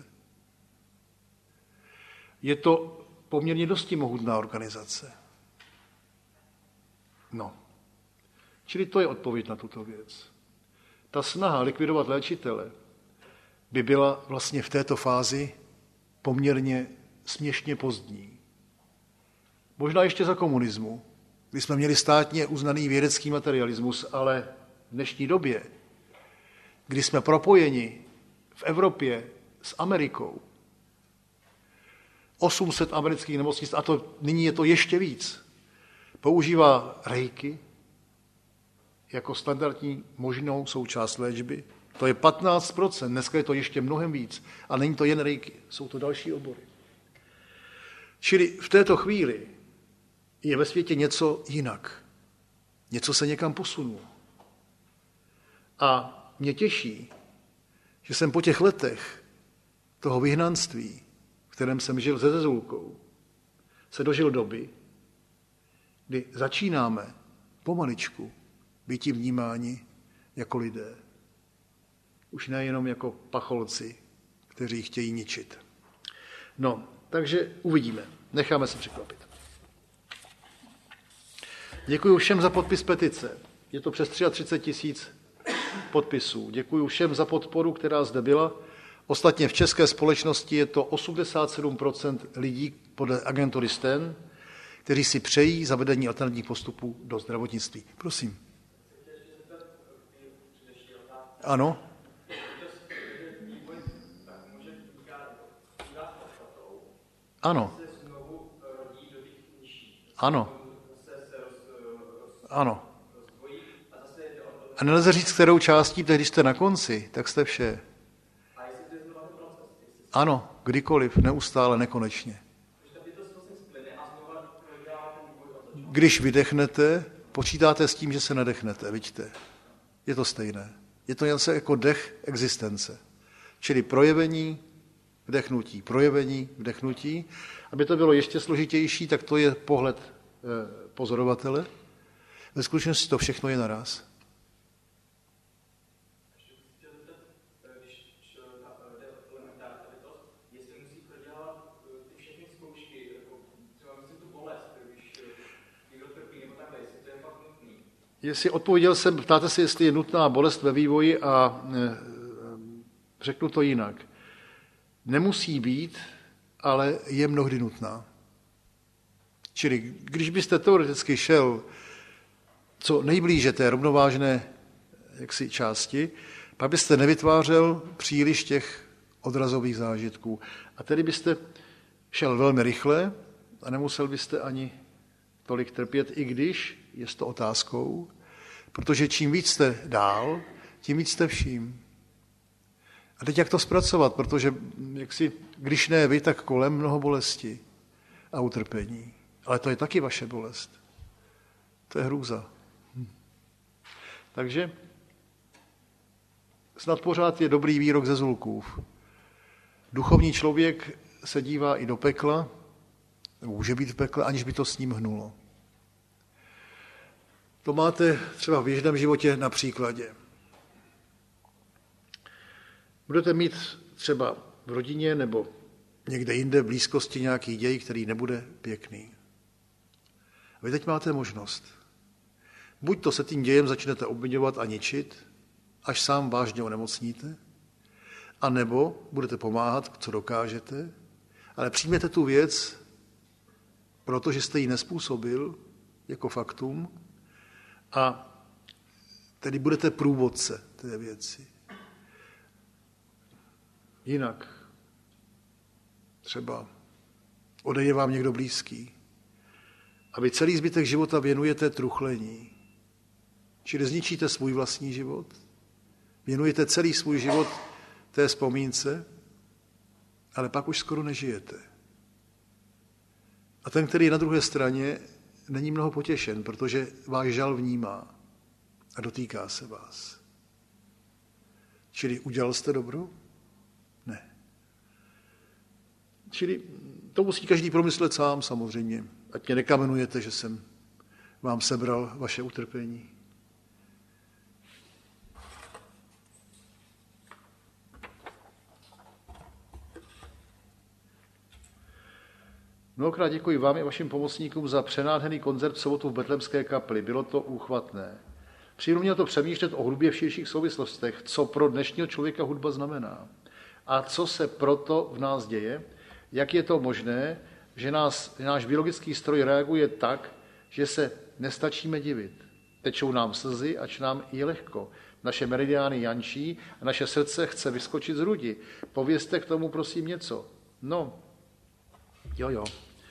Je to poměrně dosti mohutná organizace. No. Čili to je odpověď na tuto věc. Ta snaha likvidovat léčitele by byla vlastně v této fázi poměrně směšně pozdní. Možná ještě za komunismu, kdy jsme měli státně uznaný vědecký materialismus, ale v dnešní době, kdy jsme propojeni v Evropě s Amerikou, osm set amerických nemocnic, a to nyní je to ještě víc, používá reiki jako standardní možnou součást léčby. To je patnáct procent, dneska je to ještě mnohem víc. A není to jen reiki, jsou to další obory. Čili v této chvíli je ve světě něco jinak. Něco se někam posunulo. A mě těší, že jsem po těch letech toho vyhnanství, v kterém jsem žil se Zezulkou, se dožil doby, kdy začínáme pomaličku být vnímáni jako lidé. Už nejenom jako pacholci, kteří chtějí ničit. No, takže uvidíme. Necháme se překvapit. Děkuji všem za podpis petice. Je to přes třicet tři tisíc podpisů. Děkuji všem za podporu, která zde byla. Ostatně v české společnosti je to osmdesát sedm procent lidí podle agentury S T E N, kteří si přejí zavedení alternativních postupů do zdravotnictví. Prosím. Ano. Ano. Ano. Ano. A nelze říct, kterou částí, protože když jste na konci, tak jste vše. Ano, kdykoliv, neustále, nekonečně. Když vydechnete, počítáte s tím, že se nadechnete, vidíte. Je to stejné. Je to něco jako dech existence. Čili projevení, vdechnutí, projevení, vdechnutí. Aby to bylo ještě složitější, tak to je pohled pozorovatele. Ve skutečnosti to všechno je naraz. Jestli odpověděl jsem, ptáte se, jestli je nutná bolest ve vývoji a řeknu to jinak. Nemusí být, ale je mnohdy nutná. Čili když byste teoreticky šel co nejblíže té rovnovážné jaksi části, pak byste nevytvářel příliš těch odrazových zážitků. A tedy byste šel velmi rychle a nemusel byste ani tolik trpět, i když je to otázkou, protože čím víc jste dál, tím víc jste vším. A teď jak to zpracovat, protože jaksi, když ne vy, tak kolem mnoho bolesti a utrpení. Ale to je taky vaše bolest. To je hrůza. Hm. Takže snad pořád je dobrý výrok ze Zulkův. Duchovní člověk se dívá i do pekla, může být v pekle, aniž by to s ním hnulo. To máte třeba v běžném životě na příkladě. Budete mít třeba v rodině nebo někde jinde v blízkosti nějaký děj, který nebude pěkný. Vy teď máte možnost. Buď to se tím dějem začnete obviňovat a ničit, až sám vážně onemocníte, anebo budete pomáhat, co dokážete, ale přijměte tu věc, protože jste ji nespůsobil jako faktum a tedy budete průvodce té věci. Jinak třeba odejde vám někdo blízký a vy celý zbytek života věnujete truchlení, čili zničíte svůj vlastní život, věnujete celý svůj život té vzpomínce, ale pak už skoro nežijete. A ten, který je na druhé straně, není mnoho potěšen, protože váš žal vnímá a dotýká se vás. Čili udělal jste dobro? Ne. Čili to musí každý promyslet sám samozřejmě. Ať mě nekamenujete, že jsem vám sebral vaše utrpení. Mnohokrát děkuji vám i vašim pomocníkům za přenádherný koncert v sobotu v Betlémské kapli. Bylo to úchvatné. Přijdu mě to přemýšlet o hudbě v širších souvislostech, co pro dnešního člověka hudba znamená. A co se proto v nás děje, jak je to možné, že nás, náš biologický stroj reaguje tak, že se nestačíme divit. Tečou nám slzy, ač nám i lehko. Naše meridiány jančí a naše srdce chce vyskočit z hrudi. Povězte k tomu prosím něco. No, jo, jo.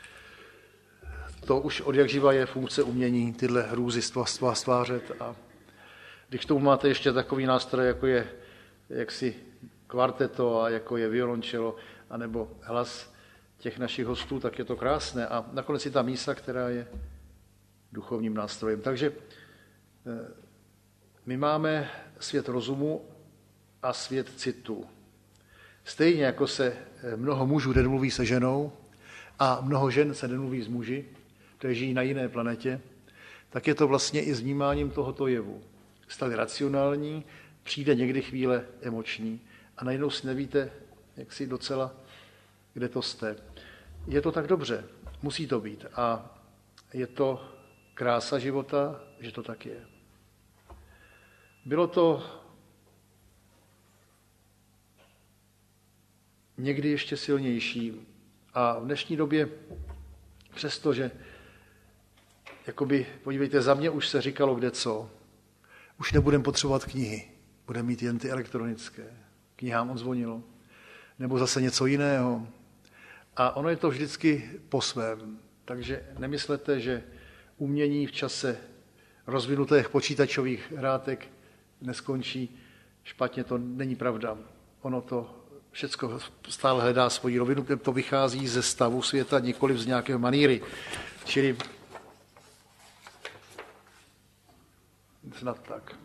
To už od jak živa je funkce umění, tyhle hrůzy stvářet. A když tomu máte ještě takový nástroj, jako je jaksi kvarteto a jako je violončelo, anebo hlas těch našich hostů, tak je to krásné. A nakonec je ta mísa, která je duchovním nástrojem. Takže my máme svět rozumu a svět citu. Stejně jako se mnoho mužů nemluví se ženou a mnoho žen se nemluví s muži, kteří žijí na jiné planetě, tak je to vlastně i s vnímáním tohoto jevu. Jste racionální, přijde někdy chvíle emoční a najednou si nevíte, jak si docela, kde to jste. Je to tak dobře, musí to být a je to krása života, že to tak je. Bylo to někdy ještě silnější a v dnešní době, přestože, jakoby, podívejte, za mě už se říkalo kde co, už nebudeme potřebovat knihy, budeme mít jen ty elektronické, knihám odzvonilo, nebo zase něco jiného. A ono je to vždycky po svém, takže nemyslete, že umění v čase rozvinutých počítačových hrátek neskončí špatně, to není pravda. Ono to všecko stále hledá svoji rovinu, to vychází ze stavu světa, nikoliv z nějakého maníry. Čili snad tak.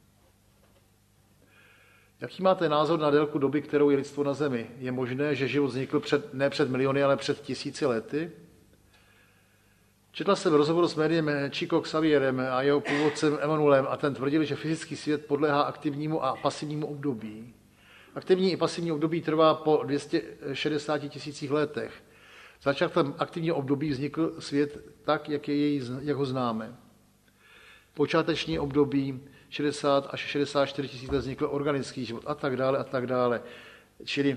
Jaký máte názor na délku doby, kterou je lidstvo na Zemi? Je možné, že život vznikl před, ne před miliony, ale před tisíci lety? Četla jsem rozhovor s médiem Chico Xavierem a jeho původcem Emanuelem a ten tvrdil, že fyzický svět podléhá aktivnímu a pasivnímu období. Aktivní i pasivní období trvá po dvě stě šedesáti tisících letech. V začátkem aktivního období vznikl svět tak, jak, je jej, jak ho známe. Počáteční období šedesát až šedesát čtyři tisíc let vznikl organický život a tak dále a tak dále. Čili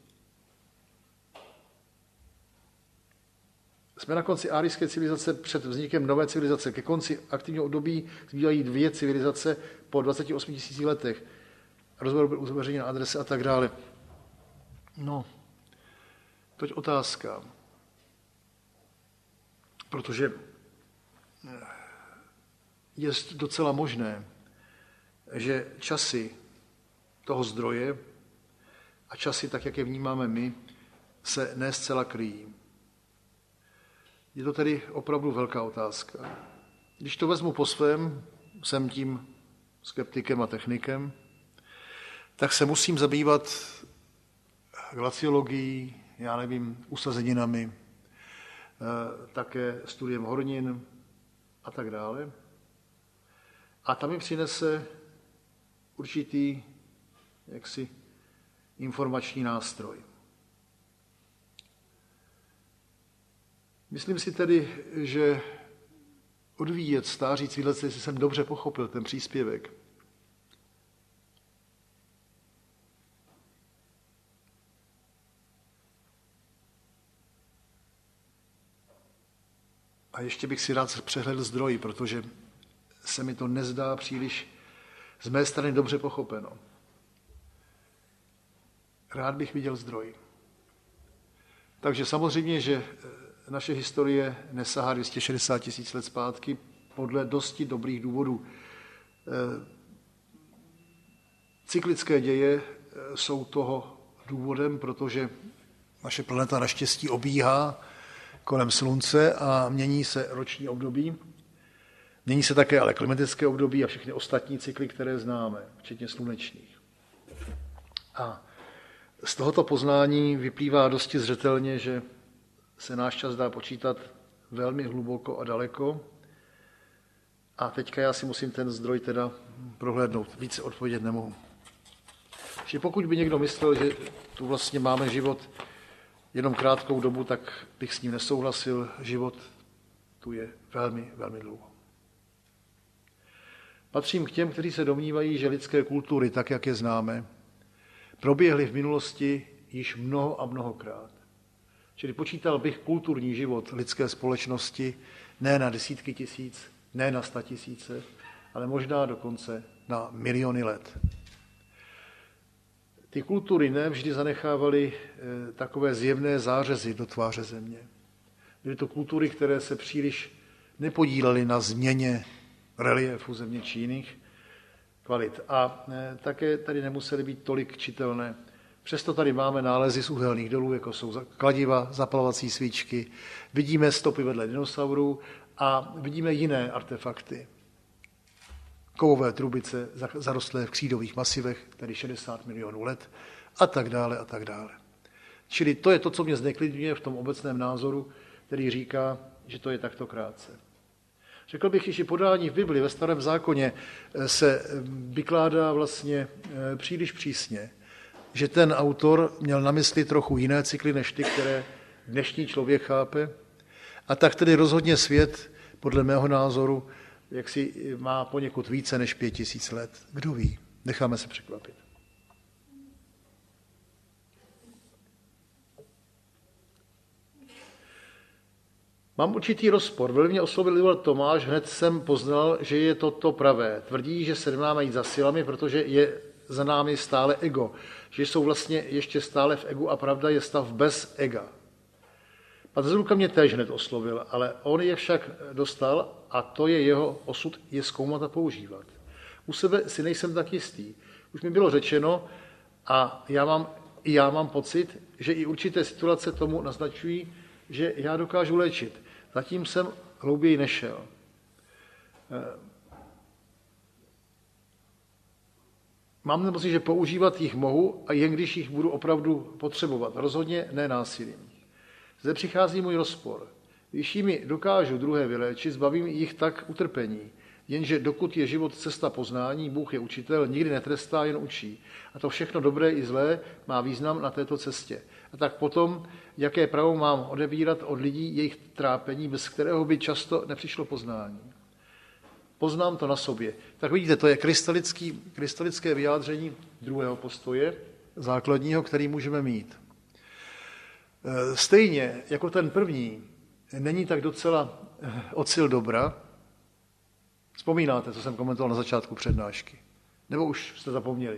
jsme na konci árijské civilizace před vznikem nové civilizace. Ke konci aktivního období zbývají dvě civilizace po dvaceti osmi tisících letech. Rozhovor byl uveřejněn na adrese a tak dále. No, toť otázka. Protože je docela možné, že časy toho zdroje a časy, tak jak je vnímáme my, se ne zcela kryjí. Je to tedy opravdu velká otázka. Když to vezmu po svém, jsem tím skeptikem a technikem, tak se musím zabývat glaciologií, já nevím, usazeninami, také studiem hornin a tak dále. A tam mi přinese určitý jaksi informační nástroj. Myslím si tedy, že odvíjet stáří civilizace, jestli jsem dobře pochopil ten příspěvek, a ještě bych si rád přehledl zdroj, protože se mi to nezdá příliš z mé strany dobře pochopeno. Rád bych viděl zdroj. Takže samozřejmě, že naše historie nesahá dvě stě šedesát tisíc let zpátky podle dosti dobrých důvodů. Cyklické děje jsou toho důvodem, protože naše planeta naštěstí obíhá kolem Slunce a mění se roční období. Mění se také ale klimatické období a všechny ostatní cykly, které známe, včetně slunečních. A z tohoto poznání vyplývá dosti zřetelně, že se náš čas dá počítat velmi hluboko a daleko. A teďka já si musím ten zdroj teda prohlédnout. Více odpovědět nemohu. Že pokud by někdo myslel, že tu vlastně máme život jenom krátkou dobu, tak bych s ním nesouhlasil. Život tu je velmi, velmi dlouho. Patřím k těm, kteří se domnívají, že lidské kultury, tak jak je známe, proběhly v minulosti již mnoho a mnohokrát. Čili počítal bych kulturní život lidské společnosti ne na desítky tisíc, ne na sta tisíce, ale možná dokonce na miliony let. Ty kultury nevždy zanechávaly takové zjevné zářezy do tváře země. Byly to kultury, které se příliš nepodílely na změně reliefu země či jiných kvalit. A také tady nemusely být tolik čitelné. Přesto tady máme nálezy z uhelných dolů, jako jsou kladiva, zapalovací svíčky, vidíme stopy vedle dinosaurů a vidíme jiné artefakty. Kovové trubice zarostlé v křídových masivech, tedy šedesát milionů let, a tak dále, a tak dále. Čili to je to, co mě zneklidňuje v tom obecném názoru, který říká, že to je takto krátce. Řekl bych, že podání v Bibli ve Starém zákoně se vykládá vlastně příliš přísně, že ten autor měl na mysli trochu jiné cykly, než ty, které dnešní člověk chápe. A tak tedy rozhodně svět, podle mého názoru, jak si má poněkud více než pět tisíc let. Kdo ví? Necháme se překvapit. Mám určitý rozpor. Velmi mě oslovil Ivar Tomáš, hned jsem poznal, že je to to pravé. Tvrdí, že se nemáme jít za silami, protože je za námi stále ego. Že jsou vlastně ještě stále v egu a pravda je stav bez ega. Pan Zrůka mě též hned oslovil, ale on je však dostal a to je jeho osud, je zkoumat a používat. U sebe si nejsem tak jistý. Už mi bylo řečeno a já mám, i já mám pocit, že i určité situace tomu naznačují, že já dokážu léčit. Zatím jsem hlouběji nešel. Mám pocit, že používat jich mohu a jen když jich budu opravdu potřebovat. Rozhodně ne násilím. Zde přichází můj rozpor. Když jimi dokážu druhé vyléčit, zbavím jich tak utrpení. Jenže dokud je život cesta poznání, Bůh je učitel, nikdy netrestá, jen učí. A to všechno dobré i zlé má význam na této cestě. A tak potom, jaké právo mám odebírat od lidí jejich trápení, bez kterého by často nepřišlo poznání. Poznám to na sobě. Tak vidíte, to je krystalický, krystalické vyjádření druhého postoje, základního, který můžeme mít. Stejně jako ten první, není tak docela od sil dobra. Vzpomínáte, co jsem komentoval na začátku přednášky? Nebo už jste zapomněli?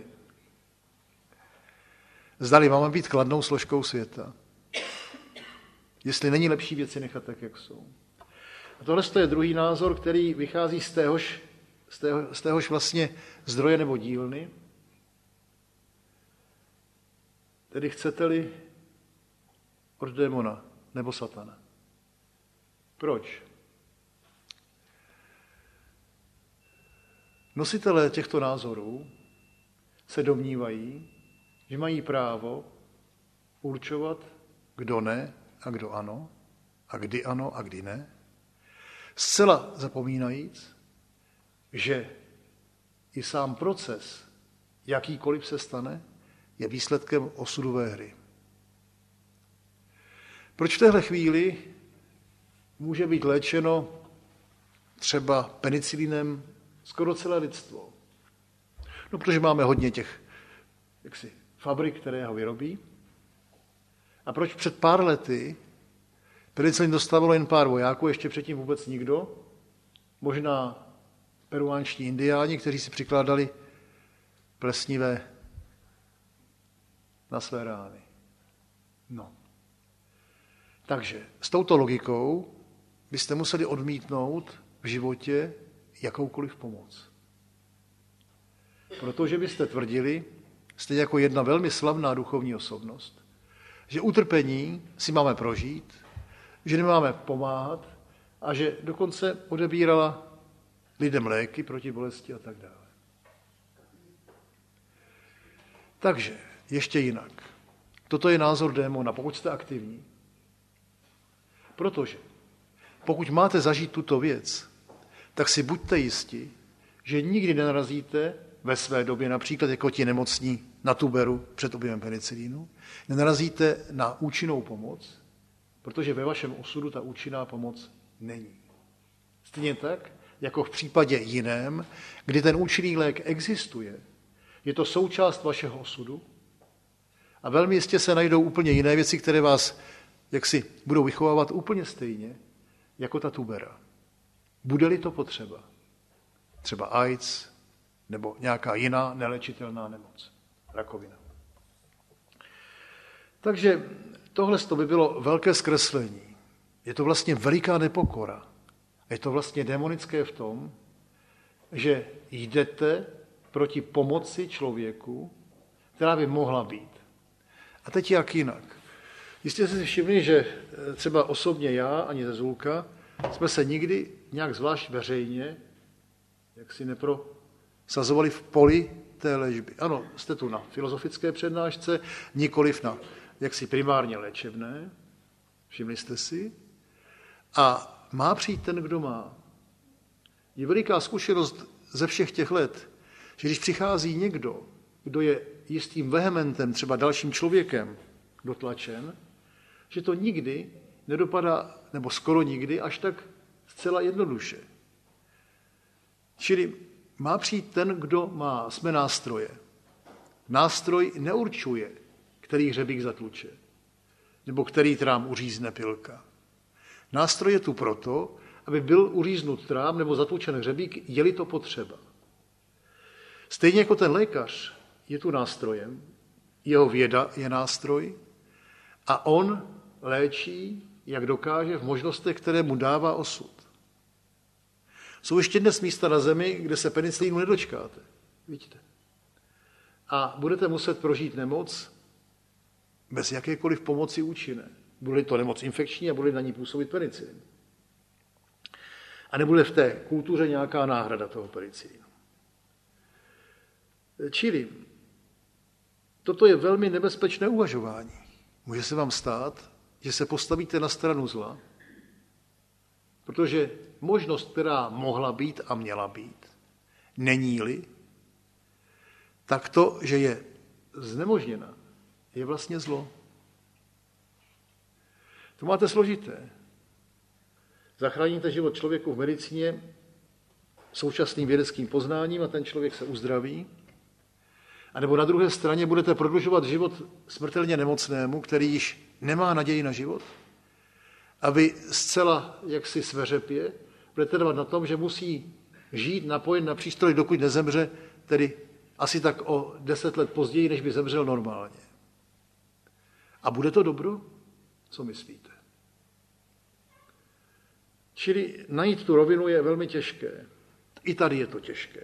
Zdali máme být kladnou složkou světa. Jestli není lepší věci nechat tak, jak jsou. A tohle je druhý názor, který vychází z téhož, z tého, z téhož vlastně zdroje nebo dílny. Tedy chcete-li od démona nebo satana. Proč? Nositelé těchto názorů se domnívají, že mají právo určovat, kdo ne a kdo ano, a kdy ano a kdy ne, zcela zapomínajíc, že i sám proces, jakýkoliv se stane, je výsledkem osudové hry. Proč v téhle chvíli může být léčeno třeba penicilinem skoro celé lidstvo? No, protože máme hodně těch jaksi, fabrik, které ho vyrobí. A proč před pár lety penicilin dostávalo jen pár vojáků, ještě předtím vůbec nikdo? Možná peruánští indiáni, kteří si přikládali plesnivé na své rány. No. Takže s touto logikou byste museli odmítnout v životě jakoukoliv pomoc. Protože byste tvrdili, stejně jako jedna velmi slavná duchovní osobnost, že utrpení si máme prožít, že nemáme pomáhat a že dokonce odebírala lidem léky proti bolesti a tak dále. Takže ještě jinak. Toto je názor démona, pokud jste aktivní. Protože pokud máte zažít tuto věc, tak si buďte jisti, že nikdy nenarazíte ve své době, například jako ti nemocní na tuberu před objevem penicilínu, nenarazíte na účinnou pomoc, protože ve vašem osudu ta účinná pomoc není. Stejně tak, jako v případě jiném, kdy ten účinný lék existuje, je to součást vašeho osudu a velmi jistě se najdou úplně jiné věci, které vás jaksi budou vychovávat úplně stejně, jako ta tubera. Bude-li to potřeba? Třeba AIDS nebo nějaká jiná nelečitelná nemoc, rakovina. Takže tohle by bylo velké zkreslení. Je to vlastně veliká nepokora. Je to vlastně démonické v tom, že jdete proti pomoci člověku, která by mohla být. A teď jak jinak? Jistě jste si všimli, že třeba osobně já, ani Zezulka, jsme se nikdy nějak zvlášť veřejně jak si neprosazovali v poli té léčby. Ano, jste tu na filozofické přednášce, nikoliv na jaksi primárně léčebné, všimli jste si, a má přijít ten, kdo má. Je veliká zkušenost ze všech těch let, že když přichází někdo, kdo je jistým vehementem, třeba dalším člověkem dotlačen, že to nikdy nedopadá, nebo skoro nikdy, až tak zcela jednoduše. Čili má přijít ten, kdo má, jsme nástroje. Nástroj neurčuje, který hřebík zatluče, nebo který trám uřízne pilka. Nástroj je tu proto, aby byl uříznut trám nebo zatlučen hřebík, je-li to potřeba. Stejně jako ten lékař je tu nástrojem, jeho věda je nástroj a on léčí, jak dokáže, v možnostech, které mu dává osud. Jsou ještě dnes místa na zemi, kde se penicilínu nedočkáte. Vidíte. A budete muset prožít nemoc bez jakékoliv pomoci účinné. Bude to nemoc infekční a bude na ní působit penicilin. A nebude v té kultuře nějaká náhrada toho penicilinu. Čili toto je velmi nebezpečné uvažování. Může se vám stát, že se postavíte na stranu zla, protože možnost, která mohla být a měla být, není-li, tak to, že je znemožněna, je vlastně zlo. To máte složité. Zachráníte život člověku v medicíně současným vědeckým poznáním a ten člověk se uzdraví. A nebo na druhé straně budete prodlužovat život smrtelně nemocnému, který již nemá naději na život. A vy zcela jaksi sveřepě budete dávat na tom, že musí žít napojen na přístroj, dokud nezemře, tedy asi tak o deset let později, než by zemřel normálně. A bude to dobro? Co myslíte? Čili najít tu rovinu je velmi těžké. I tady je to těžké.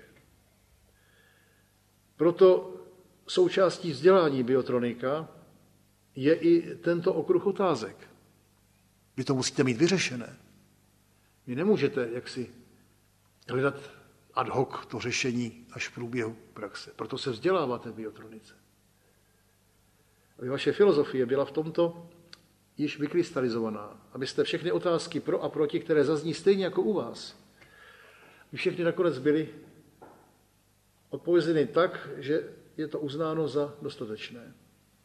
Proto součástí vzdělání biotronika je i tento okruh otázek. Vy to musíte mít vyřešené. Vy nemůžete jaksi hledat ad hoc to řešení až v průběhu praxe. Proto se vzděláváte v biotronice. Aby vaše filozofie byla v tomto již vykrystalizovaná. Abyste všechny otázky pro a proti, které zazní stejně jako u vás, by všechny nakonec byly odpovězeny tak, že je to uznáno za dostatečné.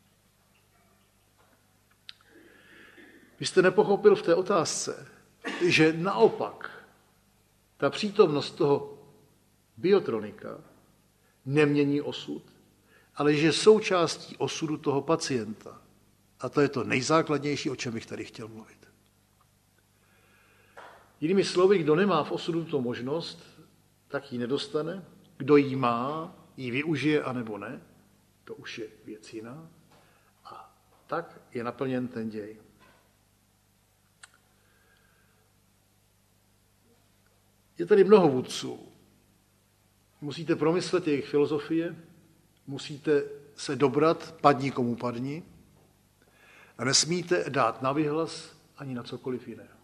Vy jste nepochopil v té otázce, že naopak ta přítomnost toho biotronika nemění osud, ale že je součástí osudu toho pacienta. A to je to nejzákladnější, o čem bych tady chtěl mluvit. Jinými slovy, kdo nemá v osudu tu možnost, tak ji nedostane. Kdo ji má, ji využije, anebo ne, to už je věc jiná. A tak je naplněn ten děj. Je tady mnoho vůdců. Musíte promyslet jejich filozofie, musíte se dobrat, padni komu padni, a nesmíte dát na vyhlas ani na cokoliv jiného.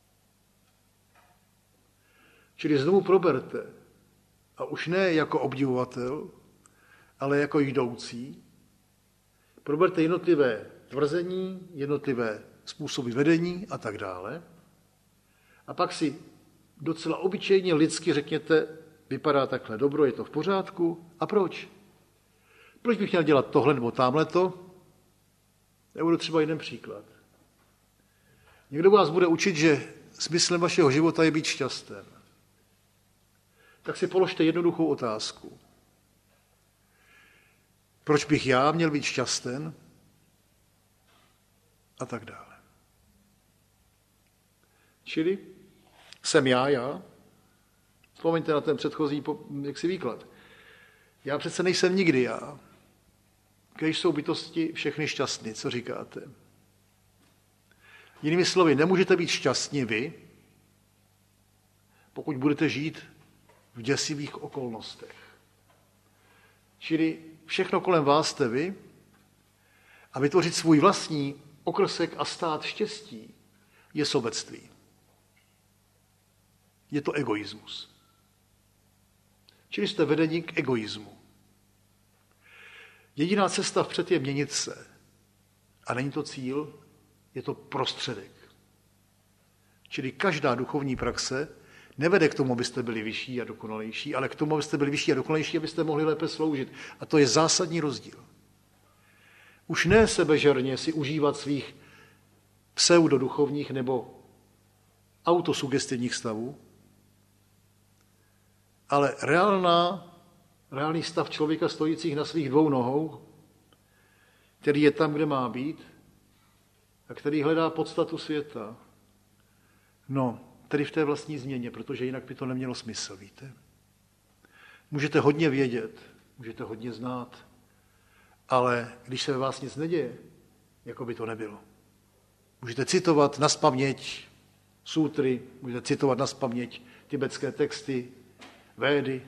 Čili znovu proberte, a už ne jako obdivovatel, ale jako jdoucí, proberte jednotlivé tvrzení, jednotlivé způsoby vedení a tak dále. A pak si docela obyčejně lidsky řekněte, vypadá takhle dobro, je to v pořádku. A proč? Proč bych měl dělat tohle nebo támhleto? Já budu třeba jeden příklad. Někdo vás bude učit, že smyslem vašeho života je být šťasten. Tak si položte jednoduchou otázku. Proč bych já měl být šťasten? A tak dále. Čili jsem já, já. Vzpomeňte na ten předchozí jaksi výklad. Já přece nejsem nikdy já. Když jsou bytosti všechny šťastný, co říkáte? Jinými slovy, nemůžete být šťastní vy, pokud budete žít v děsivých okolnostech. Čili všechno kolem vás jste vy a vytvořit svůj vlastní okrsek a stát štěstí je sobectví. Je to egoismus. Čili jste vedení k egoismu. Jediná cesta vpřed je měnit se. A není to cíl, je to prostředek. Čili každá duchovní praxe nevede k tomu, abyste byli vyšší a dokonalejší, ale k tomu, abyste byli vyšší a dokonalejší, abyste mohli lépe sloužit. A to je zásadní rozdíl. Už ne sebežerně si užívat svých pseudoduchovních nebo autosugestivních stavů, ale reálná, reálný stav člověka stojících na svých dvou nohou, který je tam, kde má být a který hledá podstatu světa. No, tedy v té vlastní změně, protože jinak by to nemělo smysl, víte. Můžete hodně vědět, můžete hodně znát, ale když se ve vás nic neděje, jako by to nebylo. Můžete citovat nazpaměť sutry, můžete citovat nazpaměť tibetské texty, védy.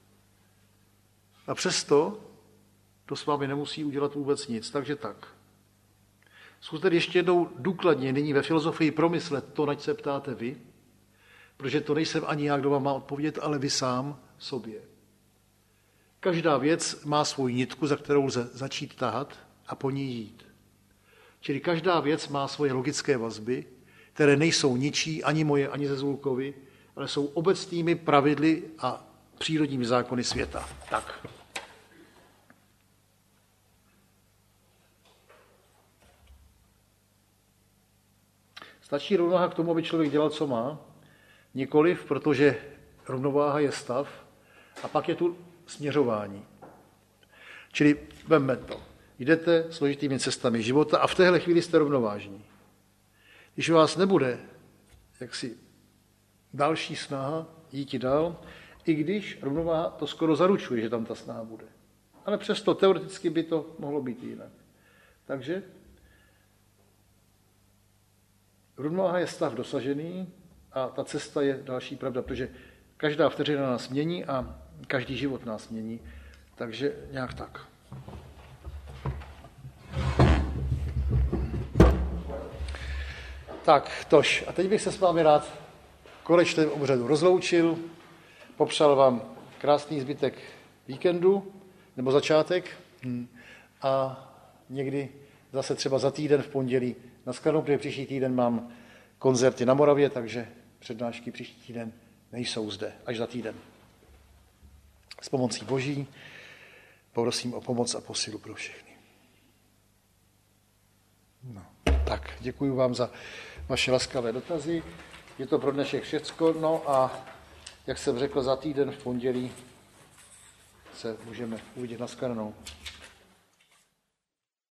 A přesto to s vámi nemusí udělat vůbec nic, takže tak. Zkuste ještě jednou důkladně nyní ve filozofii promyslet to, nač se ptáte vy, protože to nejsem ani já, kdo vám má odpovědět, ale vy sám sobě. Každá věc má svou nitku, za kterou lze začít tahat a po ní jít. Čili každá věc má svoje logické vazby, které nejsou ničí, ani moje, ani ze Zulkovy, ale jsou obecnými pravidly a přírodními zákony světa. Tak. Stačí rovnováha k tomu, aby člověk dělal, co má? Nikoliv, protože rovnováha je stav a pak je tu směřování. Čili vemme to. Jdete složitými cestami života a v téhle chvíli jste rovnovážní. Když u vás nebude jaksi další snaha jít dál, i když rovnováha to skoro zaručuje, že tam ta snaha bude. Ale přesto teoreticky by to mohlo být jinak. Takže rovnováha je stav dosažený a ta cesta je další pravda, protože každá vteřina nás mění a každý život nás mění. Takže nějak tak. Tak, tož. A teď bych se s vámi rád konečném obřadu rozloučil, popřál vám krásný zbytek víkendu, nebo začátek, a někdy zase třeba za týden v pondělí naschledanou, protože příští týden mám koncerty na Moravě, takže přednášky příští týden nejsou zde, až za týden. S pomocí Boží Prosím o pomoc a posilu pro všechny. No, tak, děkuji vám za vaše laskavé dotazy. Je to pro dnešek všecko. No a jak jsem řekl, za týden v pondělí se můžeme uvidět. Na shledanou.